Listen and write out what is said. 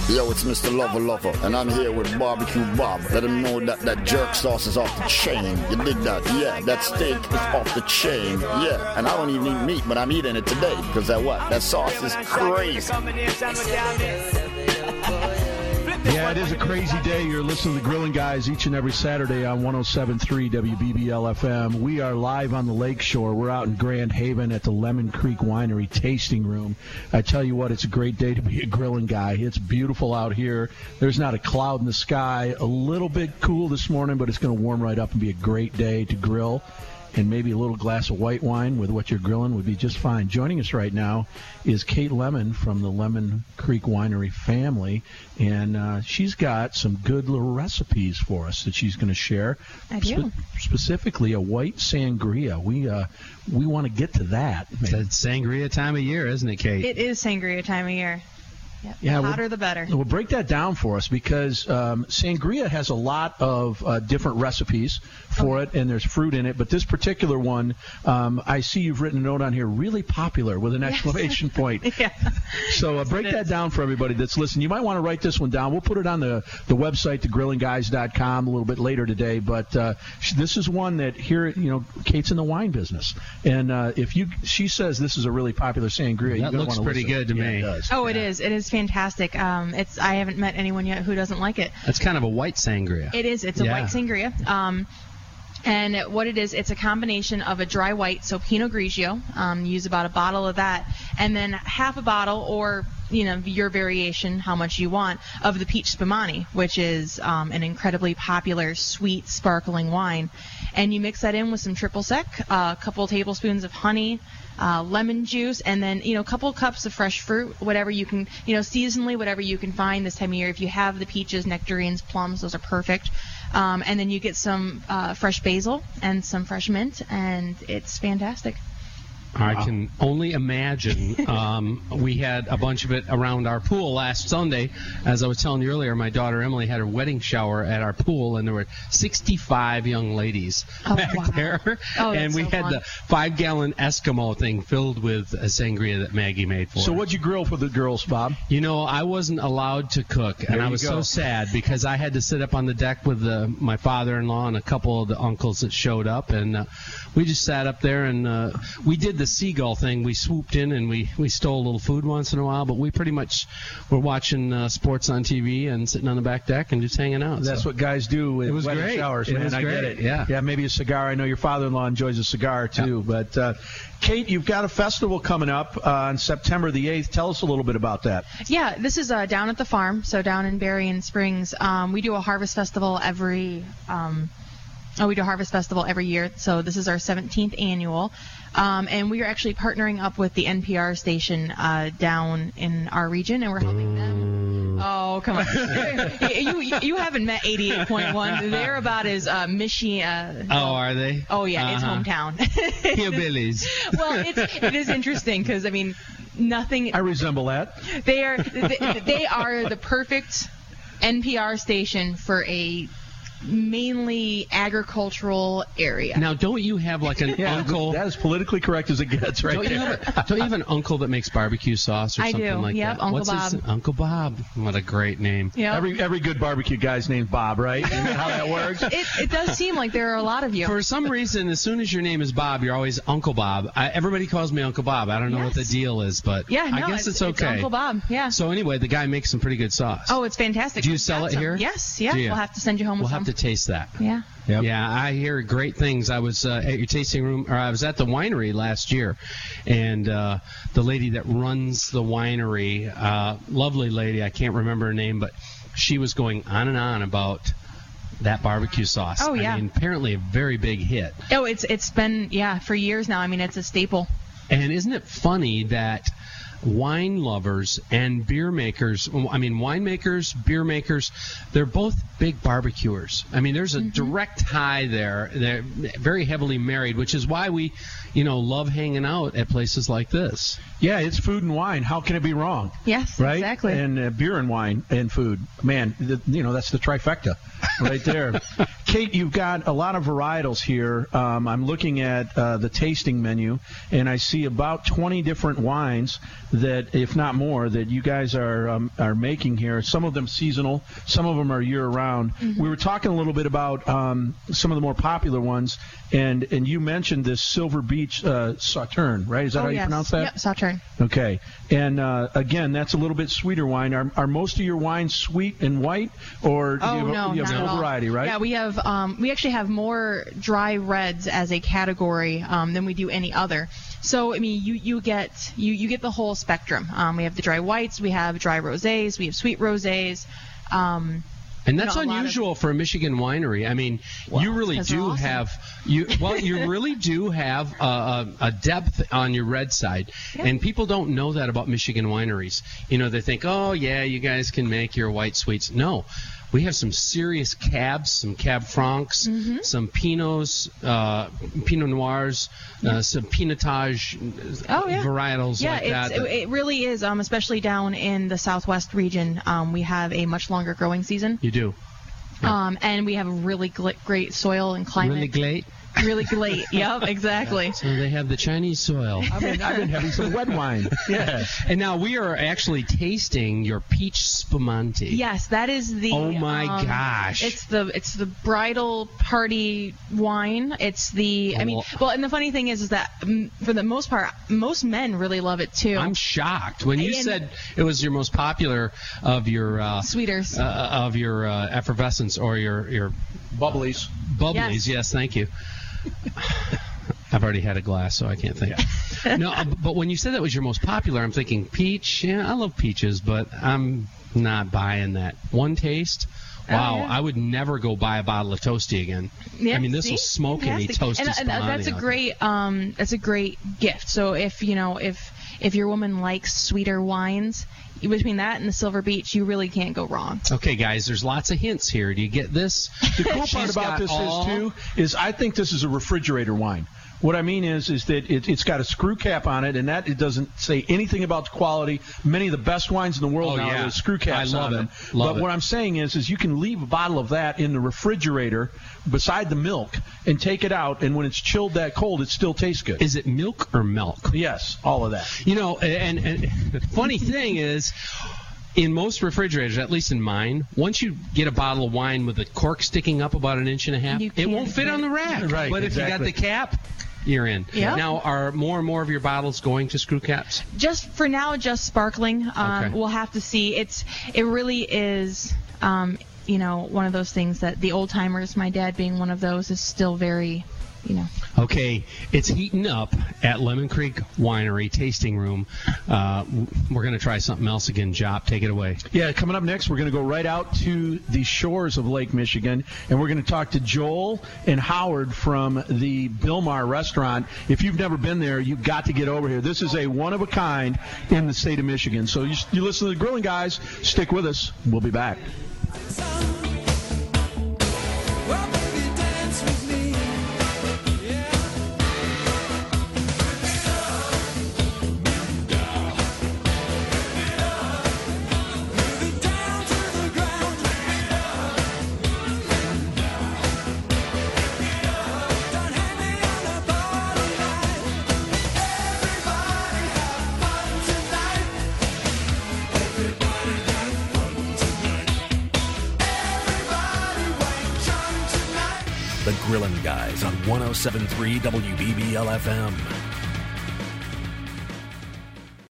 Yo, it's Mr. Lover Lover, and I'm here with Barbecue Bob. Let him know that jerk sauce is off the chain. You dig that? Yeah, that steak is off the chain. Yeah, and I don't even eat meat, but I'm eating it today because that sauce is crazy. Yeah, it is a crazy day. You're listening to the Grilling Guys each and every Saturday on 107.3 WBBL FM. We are live on the lakeshore. We're out in Grand Haven at the Lemon Creek Winery Tasting Room. I tell you what, it's a great day to be a grilling guy. It's beautiful out here. There's not a cloud in the sky. A little bit cool this morning, but it's going to warm right up and be a great day to grill. And maybe a little glass of white wine with what you're grilling would be just fine. Joining us right now is Kate Lemon from the Lemon Creek Winery family, and she's got some good little recipes for us that she's going to share. I do. Specifically, a white sangria. We want to get to that. It's sangria time of year, isn't it, Kate? It is sangria time of year. Yep. Yeah, the hotter the better. We'll break that down for us because sangria has a lot of different recipes for it, and there's fruit in it. But this particular one, I see you've written a note on here, really popular with an exclamation point. Yeah. So break that down for everybody that's listening. You might want to write this one down. We'll put it on the website, thegrillinguys.com, a little bit later today. But this is one that here, Kate's in the wine business, and she says this is a really popular sangria. That looks pretty good to me. It does. Oh, it is. It is fantastic. I haven't met anyone yet who doesn't like it. It's kind of a white sangria. It is. It's a white sangria. And what it is, it's a combination of a dry white, so Pinot Grigio. Use about a bottle of that, and then half a bottle, or your variation, how much you want, of the peach spumante, which is an incredibly popular sweet sparkling wine. And you mix that in with some triple sec, a couple tablespoons of honey, lemon juice, and then a couple cups of fresh fruit, whatever you can, seasonally, whatever you can find this time of year. If you have the peaches, nectarines, plums, those are perfect. And then you get some fresh basil and some fresh mint, and it's fantastic. I can only imagine. We had a bunch of it around our pool last Sunday. As I was telling you earlier, my daughter Emily had her wedding shower at our pool, and there were 65 young ladies back there. Oh, and we had the 5-gallon Eskimo thing filled with a sangria that Maggie made for us. So what'd you grill for the girls, Bob? I wasn't allowed to cook, and I was so sad because I had to sit up on the deck with my father-in-law and a couple of the uncles that showed up, and we just sat up there, and we did the seagull thing. We swooped in and we stole a little food once in a while, but we pretty much were watching sports on TV and sitting on the back deck and just hanging out. That's what guys do with wedding showers, man. I get it. Yeah, maybe a cigar. I know your father-in-law enjoys a cigar too. Yeah. But Kate, you've got a festival coming up on September the 8th. Tell us a little bit about that. Yeah, this is down at the farm, so down in Berrien Springs. We do a harvest festival every year, so this is our 17th annual. And we are actually partnering up with the NPR station down in our region, and we're helping them. Oh, come on. you haven't met 88.1. They're about as Michigan. Are they? Oh, yeah, it's hometown. Hillbillies. Well, it is interesting because, nothing. I resemble that. They are the perfect NPR station for a mainly agricultural area. Now, don't you have like an uncle? That is politically correct as it gets, right? Don't you have an uncle that makes barbecue sauce or something like that? Uncle What's Bob. Uncle Bob. What a great name. Yep. Every good barbecue guy's named Bob, right? Isn't that how that works? It does seem like there are a lot of you. For some reason, as soon as your name is Bob, you're always Uncle Bob. Everybody calls me Uncle Bob. I don't know what the deal is, but I guess it's okay. It's Uncle Bob, yeah. So anyway, the guy makes some pretty good sauce. Oh, it's fantastic. Do you sell it here? Yes, yeah. We'll have to send you home with some. We'll have to taste that. Yeah. Yep. Yeah, I hear great things. I was at your tasting room, or I was at the winery last year, and the lady that runs the winery, lovely lady, I can't remember her name, but she was going on and on about that barbecue sauce. Oh, yeah. Apparently a very big hit. Oh, it's been, for years now. It's a staple. And isn't it funny that wine lovers and beer makers, winemakers, beer makers, they're both big barbecuers. There's a direct tie there. They're very heavily married, which is why we, love hanging out at places like this. Yeah, it's food and wine. How can it be wrong? Yes, right? Exactly. And beer and wine and food. Man, that's the trifecta right there. Kate, you've got a lot of varietals here. I'm looking at the tasting menu, and I see about 20 different wines. that, if not more, that you guys are making here. Some of them seasonal, some of them are year-round. Mm-hmm. We were talking a little bit about some of the more popular ones, and you mentioned this Silver Beach Sauterne, right? Is that how you pronounce that? Yep, Sauterne. Okay. And, again, that's a little bit sweeter wine. Are most of your wines sweet and white, or do you have no variety, right? Yeah, we have we actually have more dry reds as a category than we do any other. So, I mean, you get the whole spectrum. We have the dry whites, we have dry rosés, we have sweet rosés. And that's unusual for a Michigan winery. I mean, you really do have you really do have a depth on your red side, and people don't know that about Michigan wineries. You know, they think, oh yeah, you guys can make your white sweets. No. We have some serious cabs, some Cab Francs, some Pinots, Pinot Noirs, some Pinotage varietals like that. It really is, especially down in the southwest region. We have a much longer growing season. You do. Yeah. And we have a really great soil and climate. Really great? Really great. Yep, exactly. So they have the Chinese soil. I've been having some red wine. Yeah. And now we are actually tasting your peach spumante. Yes, that is the. Oh my gosh! It's the bridal party wine. It's the. I mean, and the funny thing is that for the most part, most men really love it too. I'm shocked when you said it was your most popular of your sweeters of your effervescence or your bubblies. Bubblies, yes, thank you. I've already had a glass, so I can't think. No, but when you said that was your most popular, I'm thinking peach. Yeah, I love peaches, but I'm not buying that. One taste. Wow, I would never go buy a bottle of Toasty again. Yeah, I mean, this will smoke any Toasty. And that's a great gift. So if your woman likes sweeter wines, between that and the Silver Beach, you really can't go wrong. Okay, guys, there's lots of hints here. Do you get this? The cool part about this is I think this is a refrigerator wine. What I mean is that it's got a screw cap on it, and that it doesn't say anything about the quality. Many of the best wines in the world now have screw caps on them. But what I'm saying is you can leave a bottle of that in the refrigerator beside the milk and take it out, and when it's chilled that cold, it still tastes good. Is it milk or milk? Yes, all of that. You know, and the funny thing is, in most refrigerators, at least in mine, once you get a bottle of wine with the cork sticking up about 1.5 inches, it won't fit on the rack. Right, but if you got the cap, you're in. Yep. Now, are more and more of your bottles going to screw caps? Just for now, just sparkling. Okay. We'll have to see. It really is, one of those things that the old timers, my dad being one of those, is still very. Okay, it's heating up at Lemon Creek Winery Tasting Room. We're going to try something else again. Jop, take it away. Yeah, coming up next, we're going to go right out to the shores of Lake Michigan, and we're going to talk to Joel and Howard from the Bilmar Restaurant. If you've never been there, you've got to get over here. This is a one-of-a-kind in the state of Michigan. So you listen to the Grilling Guys. Stick with us. We'll be back. The Grillin' Guys on 107.3 WBBL-FM.